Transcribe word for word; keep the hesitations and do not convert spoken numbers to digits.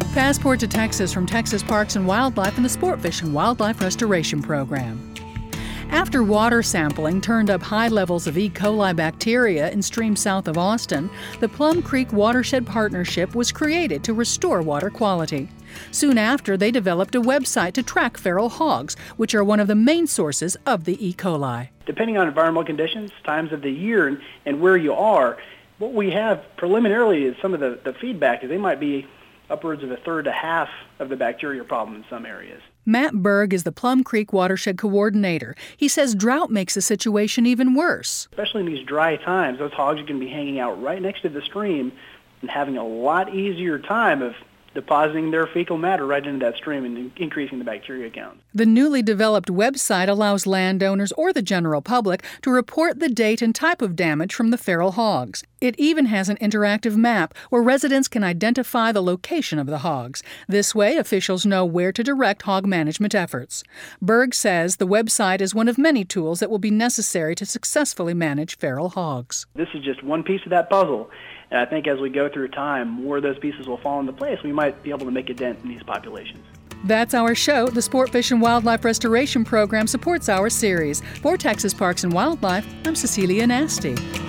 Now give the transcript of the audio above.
Passport to Texas from Texas Parks and Wildlife and the Sport Fish and Wildlife Restoration Program. After water sampling turned up high levels of E. coli bacteria in streams south of Austin, the Plum Creek Watershed Partnership was created to restore water quality. Soon after, they developed a website to track feral hogs, which are one of the main sources of the E. coli. Depending on environmental conditions, times of the year, and, and where you are, what we have preliminarily is some of the, the feedback is they might be upwards of a third to half of the bacteria problem in some areas. Matt Berg is the Plum Creek Watershed Coordinator. He says drought makes the situation even worse. Especially in these dry times, those hogs are going to be hanging out right next to the stream and having a lot easier time of depositing their fecal matter right into that stream and increasing the bacteria count. The newly developed website allows landowners or the general public to report the date and type of damage from the feral hogs. It even has an interactive map where residents can identify the location of the hogs. This way, officials know where to direct hog management efforts. Berg says the website is one of many tools that will be necessary to successfully manage feral hogs. This is just one piece of that puzzle. And I think as we go through time, more of those pieces will fall into place. We might be able to make a dent in these populations. That's our show. The Sport Fish and Wildlife Restoration Program supports our series. For Texas Parks and Wildlife, I'm Cecilia Nasty.